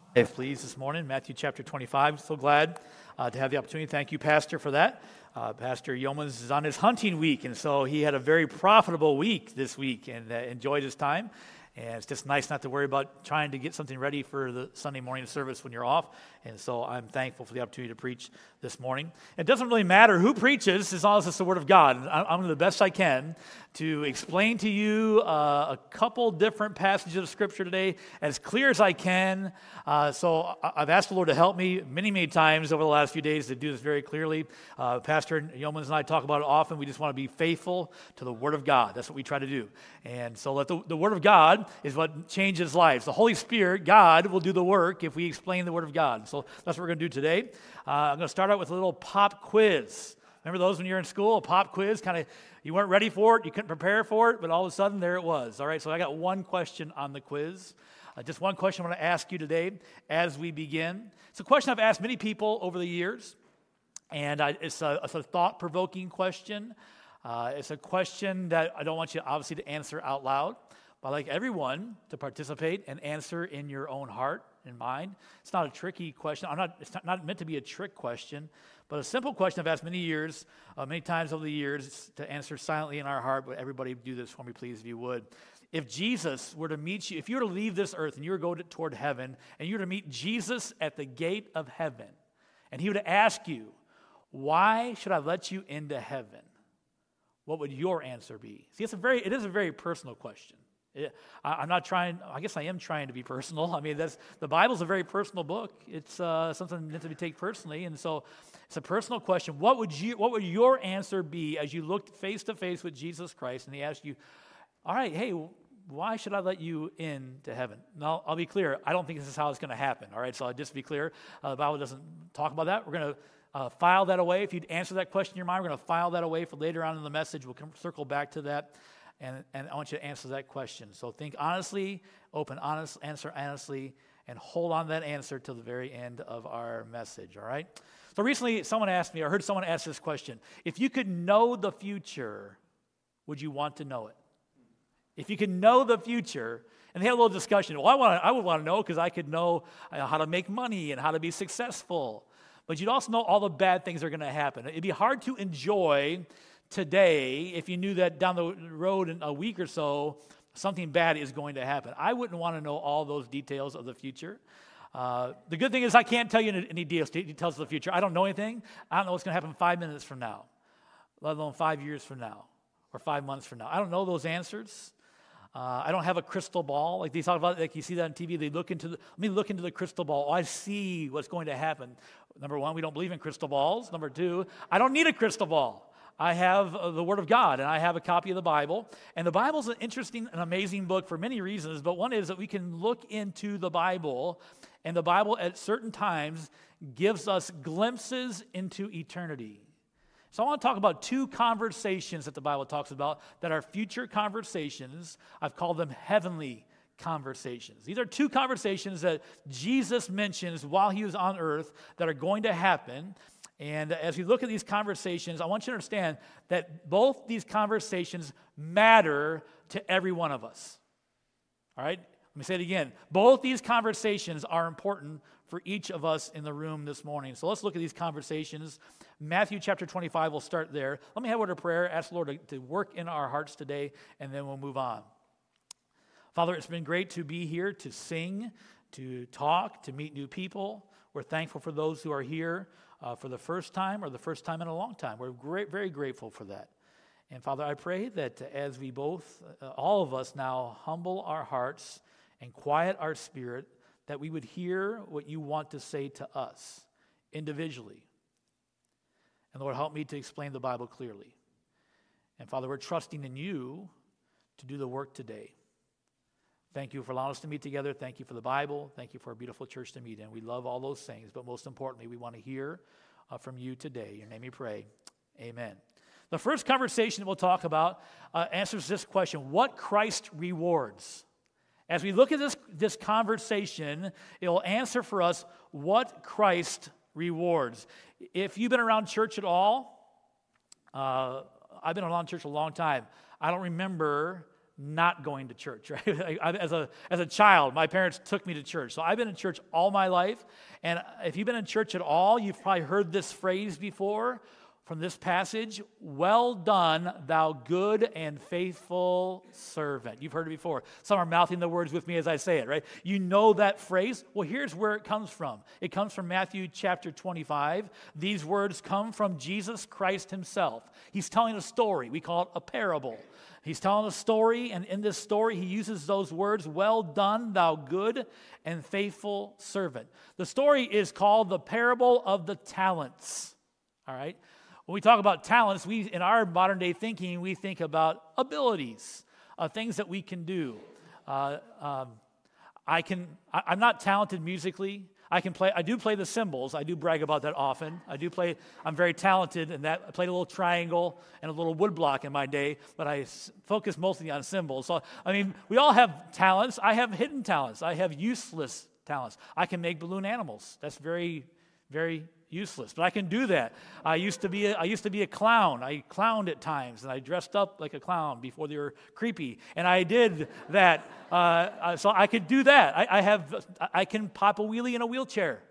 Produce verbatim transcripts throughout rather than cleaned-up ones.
If please this morning, Matthew chapter twenty-five. So glad uh, to have the opportunity. Thank you, Pastor, for that. Uh, Pastor Yeomans is on his hunting week, and so he had a very profitable week this week and uh, enjoyed his time. And it's just nice not to worry about trying to get something ready for the Sunday morning service when you're off. And so I'm thankful for the opportunity to preach this morning. It doesn't really matter who preaches as long as it's the Word of God. And I'm going to do the best I can to explain to you uh, a couple different passages of Scripture today as clear as I can. Uh, so I've asked the Lord to help me many, many times over the last few days to do this very clearly. Uh, Pastor Yeomans and I talk about it often. We just want to be faithful to the Word of God. That's what we try to do. And so let the, the Word of God is what changes lives. The Holy Spirit, God, will do the work if we explain the Word of God. So that's what we're going to do today. Uh, I'm going to start out with a little pop quiz. Remember those when you were in school? A pop quiz, kind of, you weren't ready for it, you couldn't prepare for it, but all of a sudden there it was. All right, so I got one question on the quiz. Uh, just one question I want to ask you today as we begin. It's a question I've asked many people over the years, and I, it's a, it's a thought-provoking question. Uh, it's a question that I don't want you, obviously, to answer out loud. But I'd like everyone to participate and answer in your own heart and mind. It's not a tricky question. I'm not, it's not, not meant to be a trick question, but a simple question I've asked many years, uh, many times over the years, to answer silently in our heart. But everybody do this for me, please, if you would. If Jesus were to meet you, if you were to leave this earth and you were to go to, toward heaven, and you were to meet Jesus at the gate of heaven, and he were to ask you, why should I let you into heaven? What would your answer be? See, it's a very, it is a very personal question. It, I, I'm not trying, I guess I am trying to be personal. I mean, that's, the Bible's a very personal book. It's uh, something meant to be taken personally, and so it's a personal question. What would you, what would your answer be as you looked face to face with Jesus Christ, and he asked you, all right, hey, why should I let you into heaven? Now, I'll be clear. I don't think this is how it's going to happen, all right? So I'll just be clear. Uh, the Bible doesn't talk about that. We're going to uh, file that away. If you'd answer that question in your mind, we're going to file that away for later on in the message. We'll come, circle back to that. And, and I want you to answer that question. So think honestly, open honest, answer honestly, and hold on to that answer till the very end of our message, all right? So recently, someone asked me, I heard someone ask this question. If you could know the future, would you want to know it? If you could know the future, and they had a little discussion. Well, I, want I would want to know because I could know how to make money and how to be successful. But you'd also know all the bad things that are going to happen. It'd be hard to enjoy today if you knew that down the road in a week or so, something bad is going to happen. I wouldn't want to know all those details of the future. Uh, the good thing is I can't tell you any details of the future. I don't know anything. I don't know what's going to happen five minutes from now, let alone five years from now or five months from now. I don't know those answers. Uh, I don't have a crystal ball. Like they talk about, like you see that on T V, they look into the, let me look into the crystal ball. Oh, I see what's going to happen. Number one, we don't believe in crystal balls. Number two, I don't need a crystal ball. I have uh, the Word of God, and I have a copy of the Bible. And the Bible's an interesting and amazing book for many reasons, but one is that we can look into the Bible, and the Bible at certain times gives us glimpses into eternity. So I want to talk about two conversations that the Bible talks about that are future conversations. I've called them heavenly conversations. These are two conversations that Jesus mentions while he was on earth that are going to happen. And as we look at these conversations, I want you to understand that both these conversations matter to every one of us. All right? Let me say it again. Both these conversations are important for each of us in the room this morning. So let's look at these conversations. Matthew chapter twenty-five, we'll start there. Let me have a word of prayer. Ask the Lord to, to work in our hearts today, and then we'll move on. Father, it's been great to be here, to sing, to talk, to meet new people. We're thankful for those who are here uh, for the first time or the first time in a long time. We're great, very grateful for that. And Father, I pray that as we both, uh, all of us now, humble our hearts and quiet our spirit, that we would hear what you want to say to us individually. And Lord, help me to explain the Bible clearly. And Father, we're trusting in you to do the work today. Thank you for allowing us to meet together. Thank you for the Bible. Thank you for a beautiful church to meet in. We love all those things, but most importantly, we want to hear uh, from you today. In your name we pray. Amen. The first conversation that we'll talk about uh, answers this question: what Christ rewards. As we look at this, this conversation, it will answer for us what Christ rewards. If you've been around church at all, uh, I've been around church a long time. I don't remember not going to church, right? I, as a as a child, my parents took me to church. So I've been in church all my life. And if you've been in church at all, you've probably heard this phrase before from this passage, well done, thou good and faithful servant. You've heard it before. Some are mouthing the words with me as I say it, right? You know that phrase? Well, here's where it comes from. It comes from Matthew chapter twenty-five. These words come from Jesus Christ himself. He's telling a story. We call it a parable. He's telling a story, and in this story, he uses those words, well done, thou good and faithful servant. The story is called the parable of the talents, all right? When we talk about talents, we in our modern day thinking, we think about abilities, uh, things that we can do. Uh, um, I can. I, I'm not talented musically. I can play. I do play the cymbals. I do brag about that often. I do play. I'm very talented in that. I played a little triangle and a little woodblock in my day, but I s- focus mostly on cymbals. So I mean, we all have talents. I have hidden talents. I have useless talents. I can make balloon animals. That's very, very useless, but I can do that. I used to be a, I used to be a clown. I clowned at times, and I dressed up like a clown before they were creepy, and I did that. Uh, so I could do that. I, I have I can pop a wheelie in a wheelchair.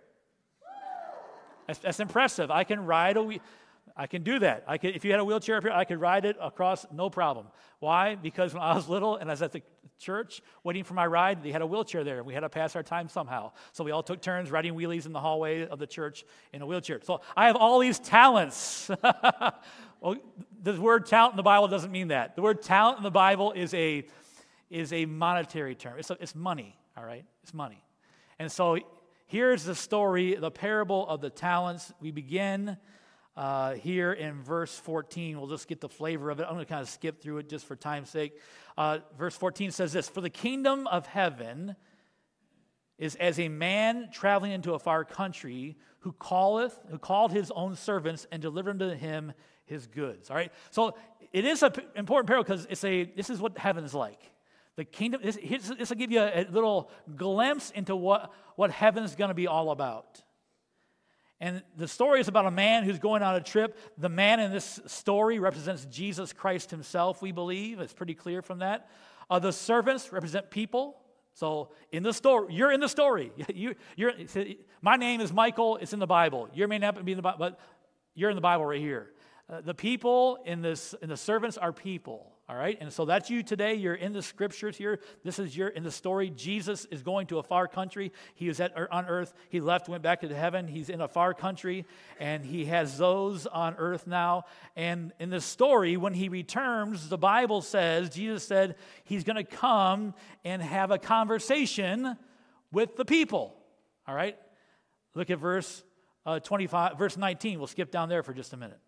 That's, that's impressive. I can ride a wheel. I can do that. I could, if you had a wheelchair up here, I could ride it across, no problem. Why? Because when I was little and I was at the church waiting for my ride, they had a wheelchair there, and we had to pass our time somehow. So we all took turns riding wheelies in the hallway of the church in a wheelchair. So I have all these talents. Well, the word talent in the Bible doesn't mean that. The word talent in the Bible is a is a monetary term. It's, a, it's money, all right? It's money. And so here's the story, the parable of the talents. We begin Uh, here in verse fourteen. We'll just get the flavor of it. I'm going to kind of skip through it just for time's sake. Uh, verse fourteen says this, "For the kingdom of heaven is as a man traveling into a far country who calleth, who called his own servants and delivered unto him his goods." All right? So it is an important parable because it's a, this is what heaven is like. The kingdom, this, this will give you a, a little glimpse into what, what heaven is going to be all about. And the story is about a man who's going on a trip. The man in this story represents Jesus Christ himself, we believe. It's pretty clear from that. Uh, the servants represent people. So in the story, you're in the story. You, you're, my name is Michael. It's in the Bible. You may not be in the Bible, but you're in the Bible right here. Uh, the people in this, in the servants are people. All right, and so that's you today. You're in the scriptures here. This is your in the story. Jesus is going to a far country. He was at on earth. He left, went back to heaven. He's in a far country, and he has those on earth now. And in the story, when he returns, the Bible says Jesus said he's going to come and have a conversation with the people. All right, look at verse uh, twenty-five, verse nineteen. We'll skip down there for just a minute.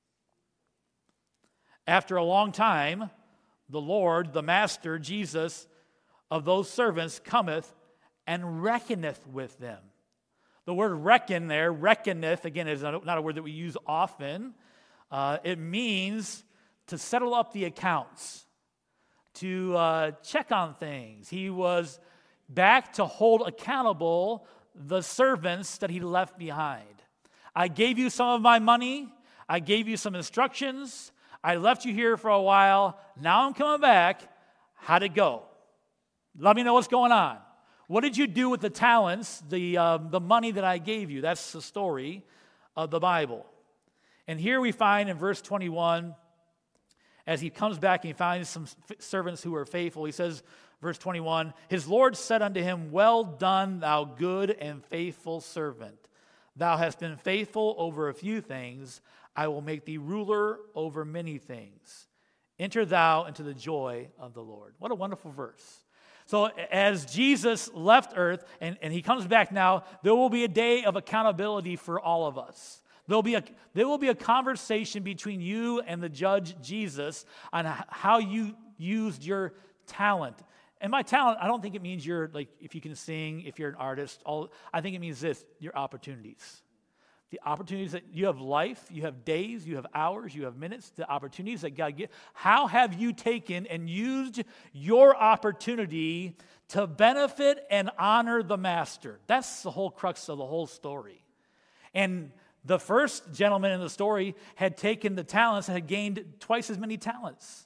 After a long time, the Lord, the Master, Jesus, of those servants cometh and reckoneth with them. The word reckon there, reckoneth, again, is not a word that we use often. Uh, it means to settle up the accounts, to uh, check on things. He was back to hold accountable the servants that he left behind. I gave you some of my money. I gave you some instructions. I left you here for a while. Now I'm coming back. How'd it go? Let me know what's going on. What did you do with the talents, the, uh, the money that I gave you? That's the story of the Bible. And here we find in verse twenty-one, as he comes back and he finds some servants who are faithful, he says, verse twenty-one, "His Lord said unto him, Well done, thou good and faithful servant. Thou hast been faithful over a few things. I will make thee ruler over many things. Enter thou into the joy of the Lord." What a wonderful verse. So as Jesus left earth and, and he comes back now, there will be a day of accountability for all of us. There'll be a, there will be a conversation between you and the judge, Jesus, on how you used your talent. And by talent, I don't think it means you're, like, if you can sing, if you're an artist. All, I think it means this, your opportunities. The opportunities that you have life, you have days, you have hours, you have minutes, the opportunities that God gives. How have you taken and used your opportunity to benefit and honor the master? That's the whole crux of the whole story. And the first gentleman in the story had taken the talents and had gained twice as many talents.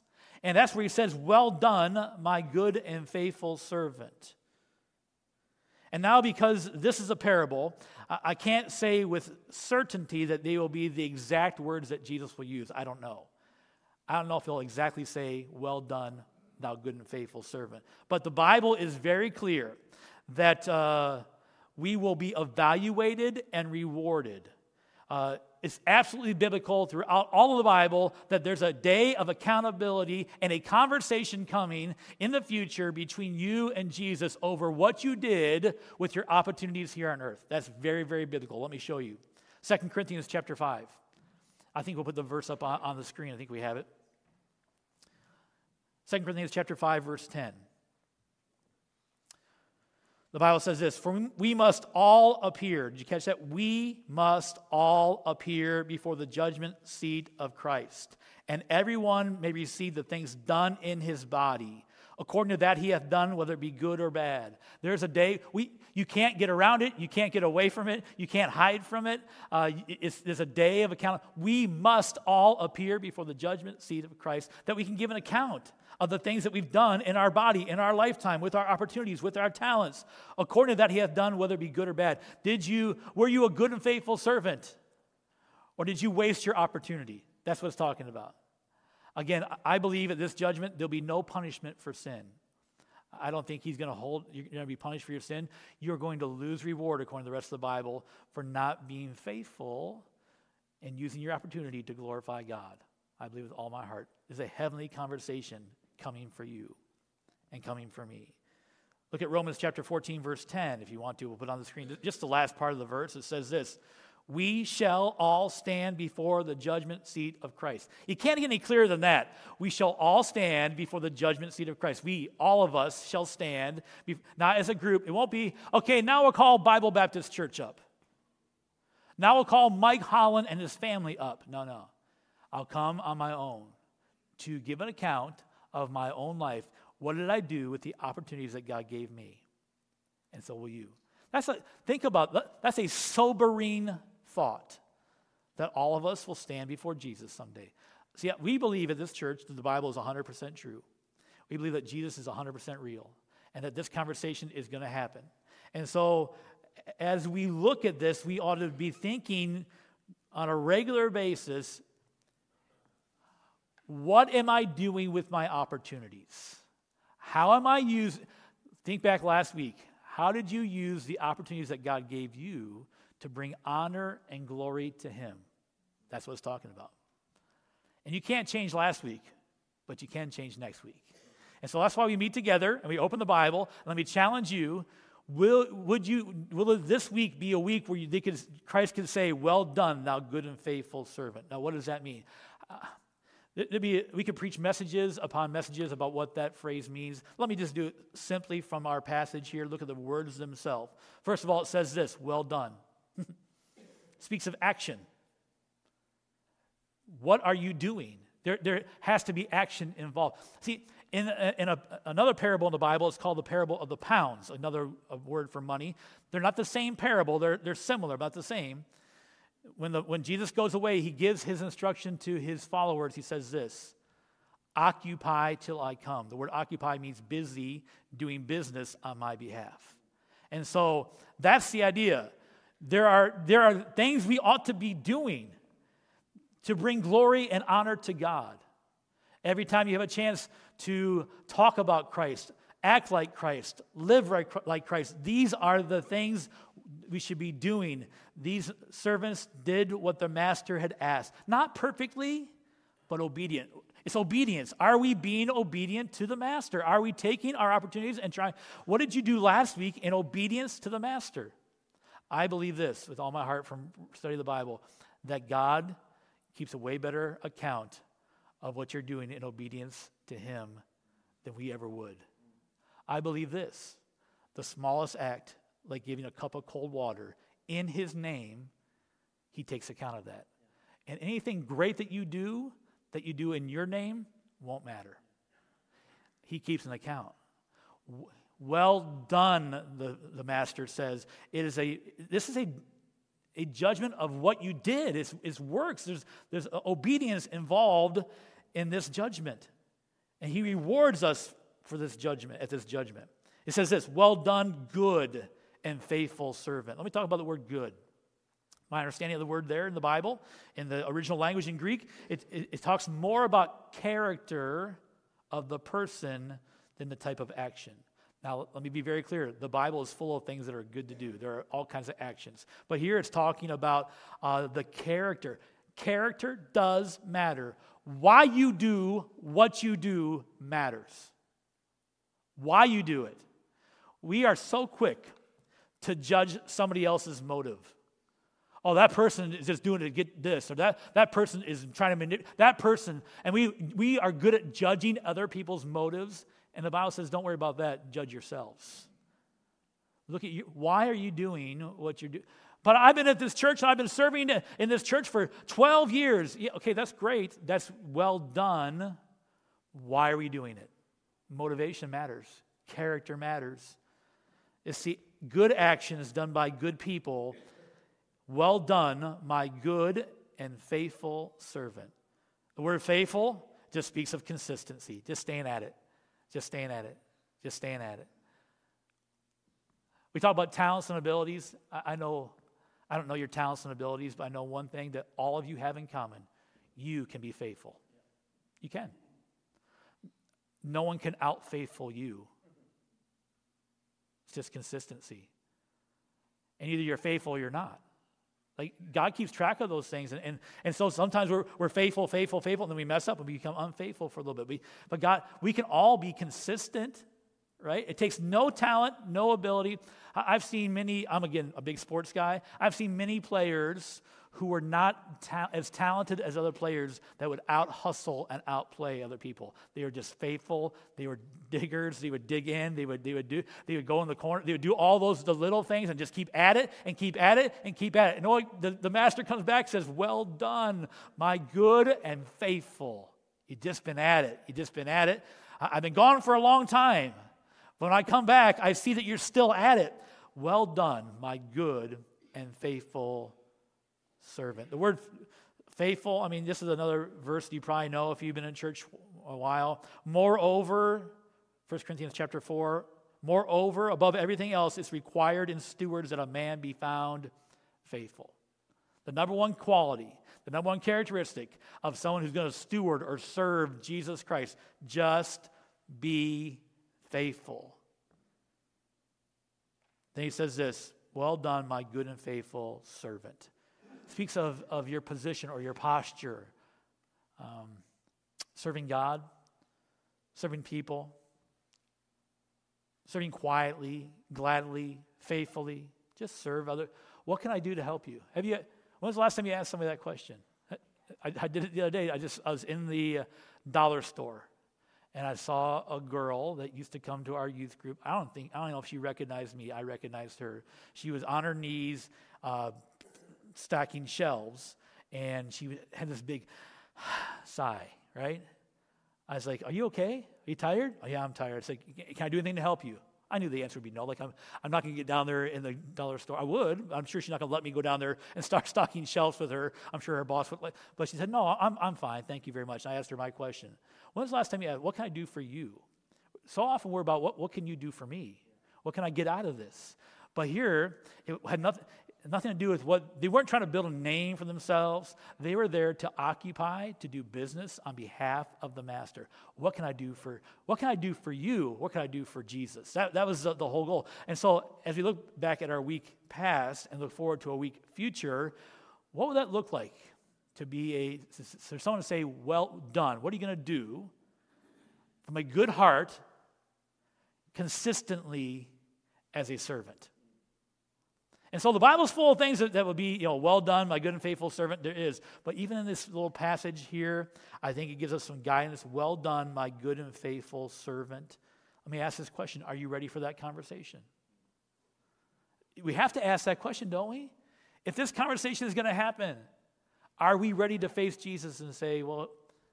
And that's where he says, well done, my good and faithful servant. And now, because this is a parable, I can't say with certainty that they will be the exact words that Jesus will use. I don't know. I don't know if he'll exactly say, well done, thou good and faithful servant. But the Bible is very clear that uh, we will be evaluated and rewarded. Uh, it's absolutely biblical throughout all of the Bible that there's a day of accountability and a conversation coming in the future between you and Jesus over what you did with your opportunities here on earth. That's very, very biblical. Let me show you. Second Corinthians chapter five. I think we'll put the verse up on, on the screen. I think we have it. Second Corinthians chapter five, verse ten. The Bible says this, for we must all appear. Did you catch that? We must all appear before the judgment seat of Christ. And everyone may receive the things done in his body, according to that he hath done, whether it be good or bad. There's a day, we you can't get around it. You can't get away from it. You can't hide from it. Uh, it's, there's a day of account. We must all appear before the judgment seat of Christ, that we can give an account of the things that we've done in our body, in our lifetime, with our opportunities, with our talents, according to that he hath done, whether it be good or bad. Did you, were you a good and faithful servant? Or did you waste your opportunity? That's what it's talking about. Again, I believe at this judgment, there'll be no punishment for sin. I don't think he's going to hold, you're going to be punished for your sin. You're going to lose reward, according to the rest of the Bible, for not being faithful and using your opportunity to glorify God. I believe with all my heart. There's a heavenly conversation coming for you and coming for me. Look at Romans chapter fourteen, verse ten, if you want to. We'll put it on the screen. Just the last part of the verse. It says this, we shall all stand before the judgment seat of Christ. You can't get any clearer than that. We shall all stand before the judgment seat of Christ. We, all of us, shall stand, not as a group. It won't be, okay, now we'll call Bible Baptist Church up. Now we'll call Mike Holland and his family up. No, no. I'll come on my own to give an account of my own life. What did I do with the opportunities that God gave me? And so will you. That's a, think about, that's a sobering thought, that all of us will stand before Jesus someday. See, we believe at this church that the Bible is one hundred percent true. We believe that Jesus is one hundred percent real, and that this conversation is going to happen. And so, as we look at this, we ought to be thinking on a regular basis, what am I doing with my opportunities? How am I using, think back last week, how did you use the opportunities that God gave you to bring honor and glory to Him? That's what it's talking about. And you can't change last week, but you can change next week. And so that's why we meet together and we open the Bible. Let me challenge you, will, would you, will this week be a week where you, they could, Christ could say, well done, thou good and faithful servant? Now, what does that mean? Uh, Be, we could preach messages upon messages about what that phrase means. Let me just do it simply from our passage here. Look at the words themselves. First of all, it says this, well done. Speaks of action. What are you doing? There, there has to be action involved. See, in, a, in a, another parable in the Bible, it's called the parable of the pounds, another word for money. They're not the same parable. They're, they're similar, but the same. When, the, when Jesus goes away, he gives his instruction to his followers. He says this, occupy till I come. The word occupy means busy, doing business on my behalf. And so that's the idea. There are, there are things we ought to be doing to bring glory and honor to God. Every time you have a chance to talk about Christ, act like Christ, live like Christ, these are the things we should be doing. These servants did what the master had asked. Not perfectly, but obedient. It's obedience. Are we being obedient to the master? Are we taking our opportunities and trying? What did you do last week in obedience to the master? I believe this with all my heart from studying the Bible, that God keeps a way better account of what you're doing in obedience to Him than we ever would. I believe this, the smallest act, like giving a cup of cold water in His name, He takes account of that. And anything great that you do, that you do in your name, won't matter. He keeps an account. Well done, the, the master says. It is a this is a, a judgment of what you did. It's, it's works. There's, there's obedience involved in this judgment. And he rewards us for this judgment, at this judgment. It says this, well done, good and faithful servant. Let me talk about the word good. My understanding of the word there in the Bible, in the original language in Greek, it, it, it talks more about character of the person than the type of action. Now, let me be very clear. The Bible is full of things that are good to do. There are all kinds of actions. But here it's talking about uh, the character. Character does matter. Why you do what you do matters. Why you do it. We are so quick to judge somebody else's motive. Oh, that person is just doing it to get this, or that, that person is trying to manipulate, that person, and we, we are good at judging other people's motives, and the Bible says, don't worry about that, judge yourselves. Look at you, why are you doing what you're doing? But I've been at this church, and I've been serving in this church for twelve years. Yeah, okay, that's great, that's well done. Why are we doing it? Motivation matters, character matters. You see, good action is done by good people. Well done, my good and faithful servant. The word faithful just speaks of consistency, just staying at it, just staying at it, just staying at it. We talk about talents and abilities. I, I know, I don't know your talents and abilities, but I know one thing that all of you have in common. You can be faithful. You can. No one can out-faithful you. It's just consistency. And either you're faithful or you're not. Like, God keeps track of those things. And, and, and so sometimes we're, we're faithful, faithful, faithful, and then we mess up and we become unfaithful for a little bit. We, but God, we can all be consistent, right? It takes no talent, no ability. I, I've seen many, I'm again a big sports guy, I've seen many players who were not ta- as talented as other players that would out-hustle and outplay other people. They were just faithful. They were diggers. They would dig in. They would, they would do. They would go in the corner. They would do all those the little things and just keep at it and keep at it and keep at it. And oh, the, the master comes back and says, well done, my good and faithful. You've just been at it. You've just been at it. I, I've been gone for a long time. When I come back, I see that you're still at it. Well done, my good and faithful servant. The word faithful, I mean, this is another verse you probably know if you've been in church a while. Moreover, First Corinthians chapter four, moreover, above everything else, it's required in stewards that a man be found faithful. The number one quality, the number one characteristic of someone who's going to steward or serve Jesus Christ, just be faithful. Then he says this, well done, my good and faithful servant. Speaks of, of your position or your posture, um, serving God, serving people, serving quietly, gladly, faithfully. Just serve other. What can I do to help you? Have you? When was the last time you asked somebody that question? I, I did it the other day. I just I was in the uh, dollar store, and I saw a girl that used to come to our youth group. I don't think I don't know if she recognized me. I recognized her. She was on her knees. Uh, stacking shelves, and she had this big sigh, right? I was like, are you okay? Are you tired? Oh, yeah, I'm tired. It's like, can I do anything to help you? I knew the answer would be no. Like, I'm, I'm not going to get down there in the dollar store. I would. I'm sure she's not going to let me go down there and start stocking shelves with her. I'm sure her boss would. Let, but she said, no, I'm, I'm fine. Thank you very much. And I asked her my question. When was the last time you asked, what can I do for you? So often we're about, what, what can you do for me? What can I get out of this? But here, it had nothing... Nothing to do with what, they weren't trying to build a name for themselves. They were there to occupy, to do business on behalf of the master. What can I do for, what can I do for you? What can I do for Jesus? That, that was the, the whole goal. And so as we look back at our week past and look forward to a week future, what would that look like to be a, for someone to say, well done? What are you going to do from a good heart consistently as a servant? And so the Bible's full of things that, that would be, you know, well done, my good and faithful servant. There is. But even in this little passage here, I think it gives us some guidance. Well done, my good and faithful servant. Let me ask this question. Are you ready for that conversation? We have to ask that question, don't we? If this conversation is going to happen, are we ready to face Jesus and say, well,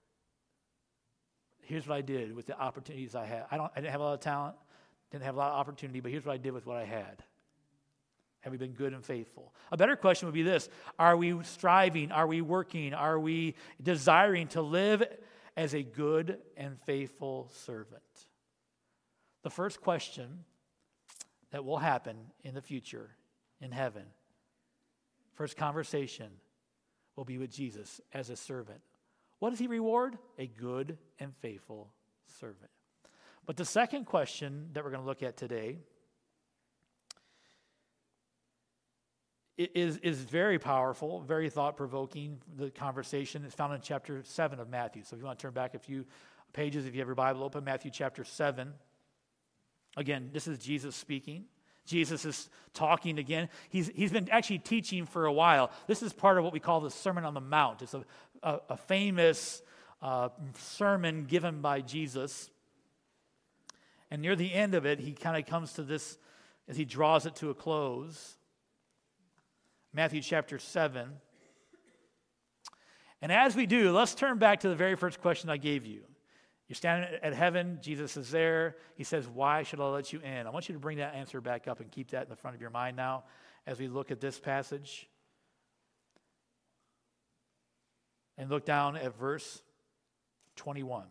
here's what I did with the opportunities I had. I don't. I didn't have a lot of talent, didn't have a lot of opportunity, but here's what I did with what I had. Have we been good and faithful? A better question would be this. Are we striving? Are we working? Are we desiring to live as a good and faithful servant. The first question that will happen in the future in heaven, first conversation will be with Jesus as a servant. What does he reward? A good and faithful servant. But the second question that we're going to look at today is, is very powerful, very thought-provoking. The conversation is found in chapter seven of Matthew. So if you want to turn back a few pages, if you have your Bible open, Matthew chapter seven. Again, this is Jesus speaking. Jesus is talking again. He's, he's been actually teaching for a while. This is part of what we call the Sermon on the Mount. It's a, a, a famous uh, sermon given by Jesus. And near the end of it, he kind of comes to this, as he draws it to a close. Matthew chapter seven. And as we do, let's turn back to the very first question I gave you. You're standing at heaven, Jesus is there. He says, why should I let you in? I want you to bring that answer back up and keep that in the front of your mind now as we look at this passage. And look down at verse twenty-one.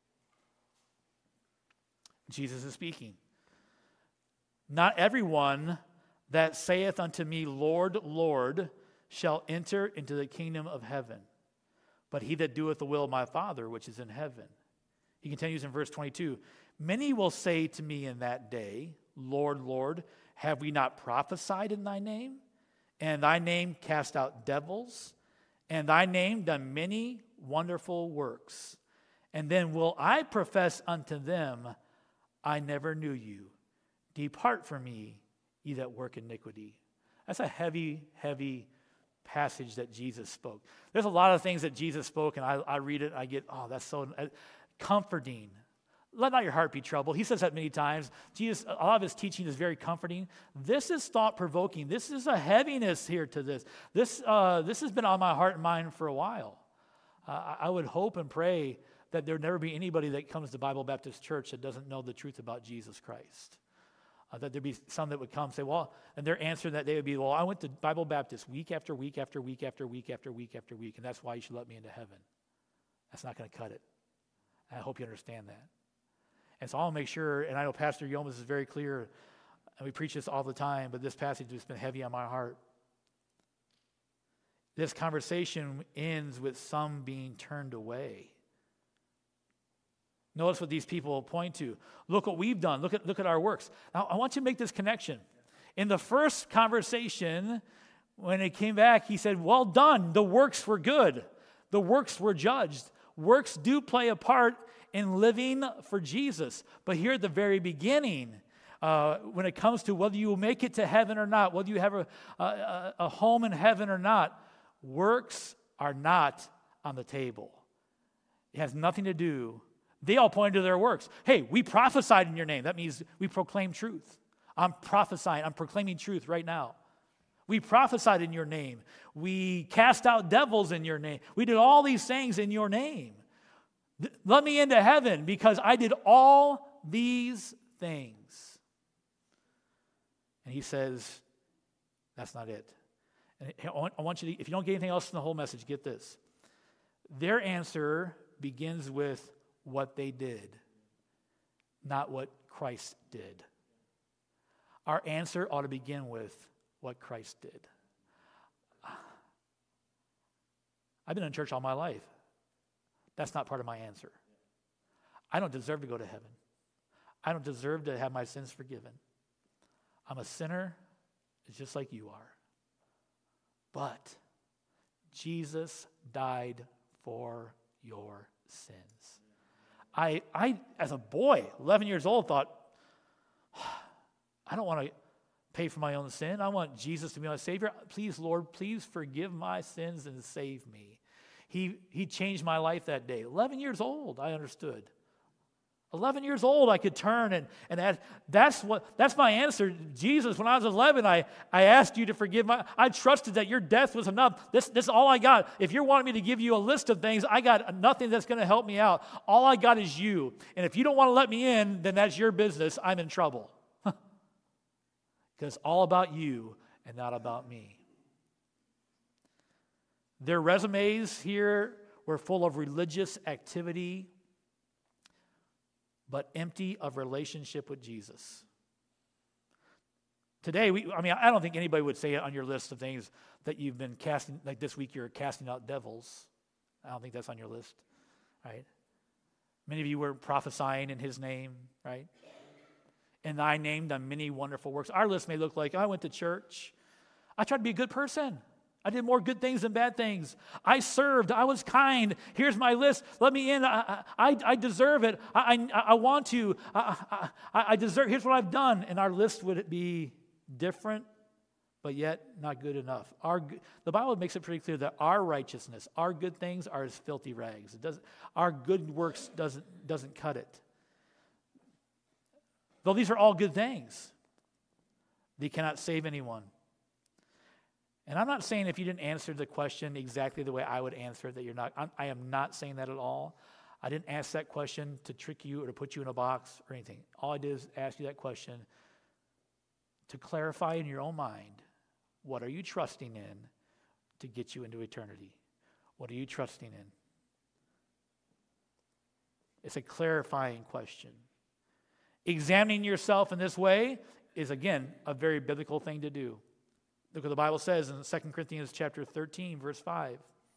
Jesus is speaking. Not everyone that saith unto me, Lord, Lord, shall enter into the kingdom of heaven, but he that doeth the will of my Father which is in heaven. He continues in verse twenty-two, many will say to me in that day, Lord, Lord, have we not prophesied in thy name? And in thy name cast out devils? And in thy name done many wonderful works? And then will I profess unto them, I never knew you. Depart from me, ye that work iniquity. That's a heavy, heavy passage that Jesus spoke. There's a lot of things that Jesus spoke, and I, I read it, I get, oh, that's so uh, comforting. Let not your heart be troubled. He says that many times. Jesus, a lot of his teaching is very comforting. This is thought-provoking. This is a heaviness here to this. This, uh, this has been on my heart and mind for a while. Uh, I would hope and pray that there would never be anybody that comes to Bible Baptist Church that doesn't know the truth about Jesus Christ. Uh, that there'd be some that would come and say, well, and their answer that day would be, well, I went to Bible Baptist week after week after week after week after week after week, and that's why you should let me into heaven. That's not going to cut it. I hope you understand that. And so I'll make sure, and I know Pastor Yomas is very clear, and we preach this all the time, but this passage has been heavy on my heart. This conversation ends with some being turned away. Notice what these people point to. Look what we've done. Look at, look at our works. Now, I want you to make this connection. In the first conversation, when it came back, he said, well done. The works were good. The works were judged. Works do play a part in living for Jesus. But here at the very beginning, uh, when it comes to whether you will make it to heaven or not, whether you have a, a, a home in heaven or not, works are not on the table. It has nothing to do. They all point to their works. Hey, we prophesied in your name. That means we proclaim truth. I'm prophesying. I'm proclaiming truth right now. We prophesied in your name. We cast out devils in your name. We did all these things in your name. Let me into heaven because I did all these things. And he says, that's not it. And I want you to, if you don't get anything else in the whole message, get this. Their answer begins with what they did, not what Christ did. Our answer ought to begin with what Christ did. I've been in church all my life. That's not part of my answer. I don't deserve to go to heaven. I don't deserve to have my sins forgiven. I'm a sinner, just like you are. But Jesus died for your sins. I, I, as a boy, eleven years old, thought, I don't want to pay for my own sin. I want Jesus to be my Savior. Please, Lord, please forgive my sins and save me. He, he changed my life that day. eleven years old, I understood. eleven years old, I could turn and, and ask, that's what that's my answer. Jesus, when I was eleven, I, I asked you to forgive my, I trusted that your death was enough. This, this is all I got. If you're wanting me to give you a list of things, I got nothing that's going to help me out. All I got is you. And if you don't want to let me in, then that's your business. I'm in trouble. Because it's all about you and not about me. Their resumes here We're full of religious activity, but empty of relationship with Jesus. Today, we, I mean, I don't think anybody would say on your list of things that you've been casting, like this week you're casting out devils. I don't think that's on your list, right? Many of you were prophesying in his name, right? And I named them many wonderful works. Our list may look like, oh, I went to church. I tried to be a good person. I did more good things than bad things. I served. I was kind. Here's my list. Let me in. I, I, I deserve it. I, I, I want to. I, I, I deserve. Here's what I've done. And our list would be different, but yet not good enough. Our, the Bible makes it pretty clear that our righteousness, our good things, are as filthy rags. It doesn't. Our good works doesn't doesn't cut it. Though these are all good things, they cannot save anyone. And I'm not saying if you didn't answer the question exactly the way I would answer it, that you're not. I'm, I am not saying that at all. I didn't ask that question to trick you or to put you in a box or anything. All I did is ask you that question to clarify in your own mind, what are you trusting in to get you into eternity? What are you trusting in? It's a clarifying question. Examining yourself in this way is, again, a very biblical thing to do. Look what the Bible says in Second Corinthians chapter thirteen, verse five.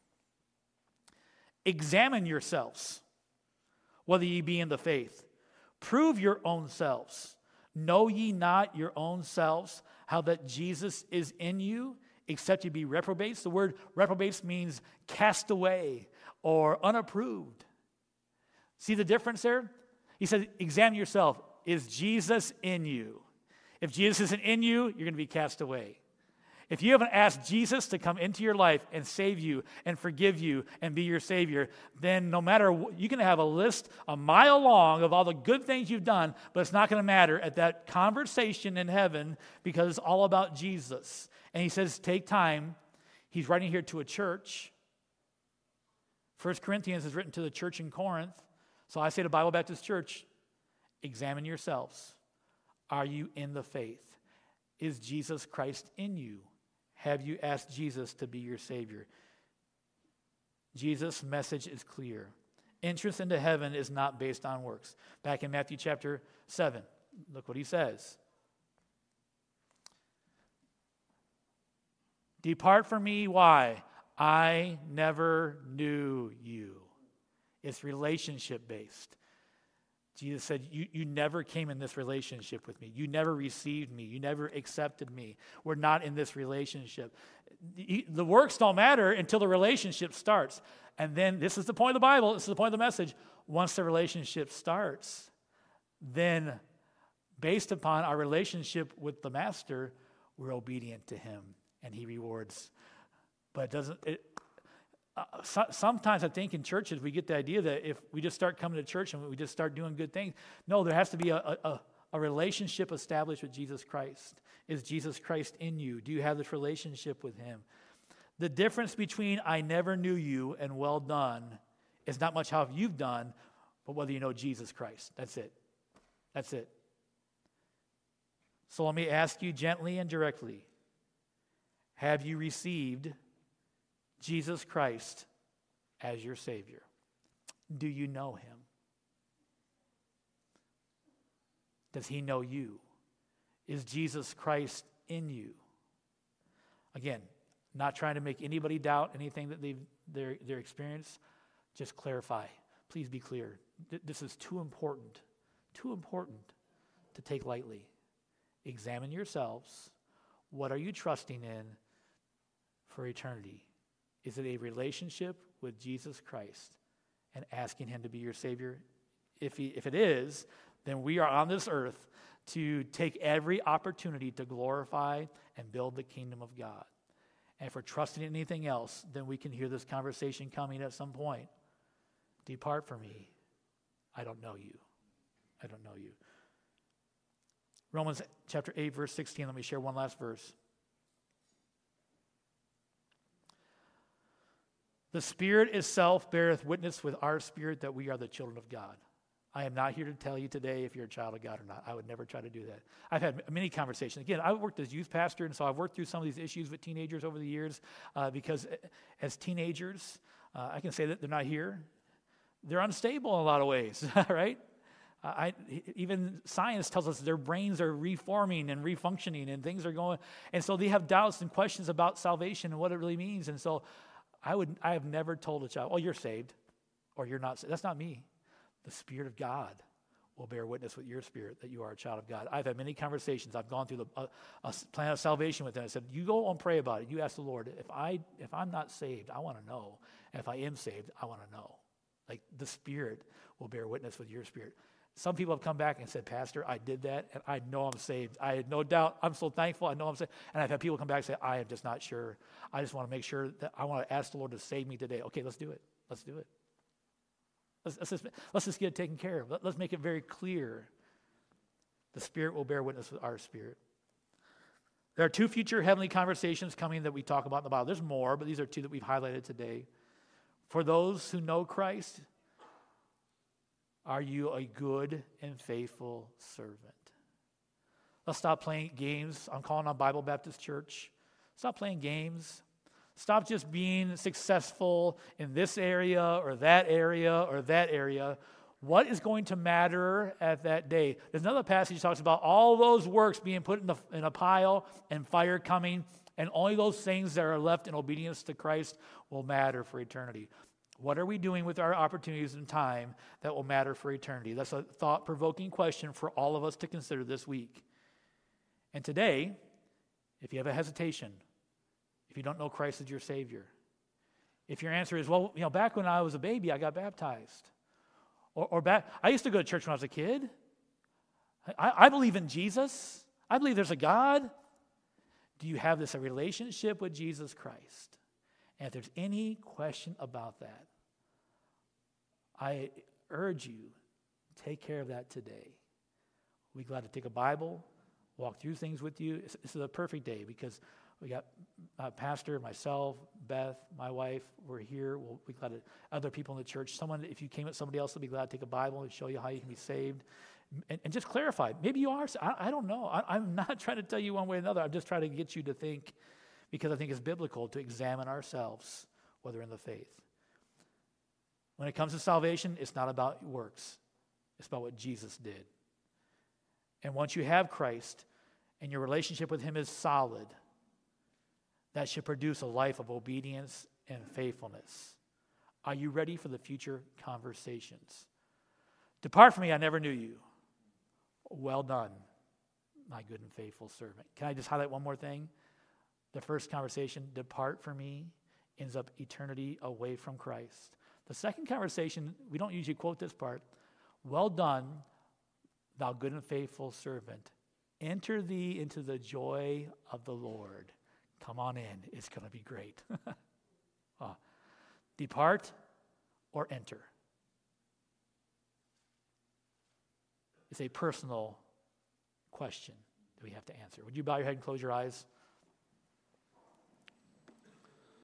Examine yourselves, whether ye be in the faith. Prove your own selves. Know ye not your own selves, how that Jesus is in you, except ye be reprobates? The word reprobates means cast away or unapproved. See the difference there? He said, examine yourself. Is Jesus in you? If Jesus isn't in you, you're going to be cast away. If you haven't asked Jesus to come into your life and save you and forgive you and be your Savior, then no matter what, you can have a list a mile long of all the good things you've done, but it's not going to matter at that conversation in heaven because it's all about Jesus. And he says, take time. He's writing here to a church. First Corinthians is written to the church in Corinth. So I say to Bible Baptist Church, examine yourselves. Are you in the faith? Is Jesus Christ in you? Have you asked Jesus to be your Savior? Jesus' message is clear. Entrance into heaven is not based on works. Back in Matthew chapter seven, look what he says. Depart from me, why? I never knew you. It's relationship based. Jesus said, you, you never came in this relationship with me. You never received me. You never accepted me. We're not in this relationship. The, the works don't matter until the relationship starts. And then, this is the point of the Bible, this is the point of the message. Once the relationship starts, then based upon our relationship with the Master, we're obedient to him and he rewards. But it doesn't... It, Uh, so, sometimes I think in churches we get the idea that if we just start coming to church and we just start doing good things, no, there has to be a, a, a relationship established with Jesus Christ. Is Jesus Christ in you? Do you have this relationship with him? The difference between I never knew you and well done is not much how you've done, but whether you know Jesus Christ. That's it. That's it. So let me ask you gently and directly, have you received Jesus Christ as your Savior? Do you know him? Does he know you? Is Jesus Christ in you? Again, not trying to make anybody doubt anything that they've their their experience. Just clarify. Please be clear. This is too important, too important to take lightly. Examine yourselves. What are you trusting in for eternity? Is it a relationship with Jesus Christ and asking him to be your Savior? If he, if it is, then we are on this earth to take every opportunity to glorify and build the kingdom of God. And if we're trusting in anything else, then we can hear this conversation coming at some point. Depart from me. I don't know you. I don't know you. Romans chapter eight, verse sixteen. Let me share one last verse. The Spirit itself beareth witness with our spirit that we are the children of God. I am not here to tell you today if you're a child of God or not. I would never try to do that. I've had many conversations. Again, I've worked as youth pastor, and so I've worked through some of these issues with teenagers over the years uh, because as teenagers, Uh, I can say that they're not here. They're unstable in a lot of ways, right? I, even science tells us their brains are reforming and refunctioning and things are going, and so they have doubts and questions about salvation and what it really means. And so I would, I have never told a child, oh, you're saved or you're not saved. That's not me. The Spirit of God will bear witness with your spirit that you are a child of God. I've had many conversations. I've gone through the uh, a plan of salvation with them. I said, you go and pray about it. You ask the Lord, if, I, if I'm not saved, I want to know. And if I am saved, I want to know. Like the Spirit will bear witness with your spirit. Some people have come back and said, Pastor, I did that, and I know I'm saved. I had no doubt. I'm so thankful. I know I'm saved. And I've had people come back and say, I am just not sure. I just want to make sure that I want to ask the Lord to save me today. Okay, let's do it. Let's do it. Let's, let's, just, let's just get it taken care of. Let, let's make it very clear. The Spirit will bear witness with our spirit. There are two future heavenly conversations coming that we talk about in the Bible. There's more, but these are two that we've highlighted today. For those who know Christ, are you a good and faithful servant? Let's stop playing games. I'm calling on Bible Baptist Church. Stop playing games. Stop just being successful in this area or that area or that area. What is going to matter at that day? There's another passage that talks about all those works being put in, the, in a pile and fire coming, and only those things that are left in obedience to Christ will matter for eternity. What are we doing with our opportunities and time that will matter for eternity? That's a thought-provoking question for all of us to consider this week. And today, if you have a hesitation, if you don't know Christ as your Savior, if your answer is, well, you know, back when I was a baby, I got baptized. Or, or back, I used to go to church when I was a kid. I, I believe in Jesus. I believe there's a God. Do you have this a relationship with Jesus Christ? And if there's any question about that, I urge you, take care of that today. We'll be glad to take a Bible, walk through things with you. This is a perfect day because we got uh, Pastor, myself, Beth, my wife. We're here. We'll be glad to, other people in the church. Someone, if you came with somebody else, will be glad to take a Bible and show you how you can be saved. And, and just clarify. Maybe you are. I, I don't know. I, I'm not trying to tell you one way or another. I'm just trying to get you to think, because I think it's biblical to examine ourselves, whether in the faith. When it comes to salvation, it's not about works. It's about what Jesus did. And once you have Christ and your relationship with Him is solid, that should produce a life of obedience and faithfulness. Are you ready for the future conversations? Depart from me, I never knew you. Well done, my good and faithful servant. Can I just highlight one more thing? The first conversation, depart from me, ends up eternity away from Christ. The second conversation, we don't usually quote this part. Well done, thou good and faithful servant. Enter thee into the joy of the Lord. Come on in. It's going to be great. oh. Depart or enter. It's a personal question that we have to answer. Would you bow your head and close your eyes?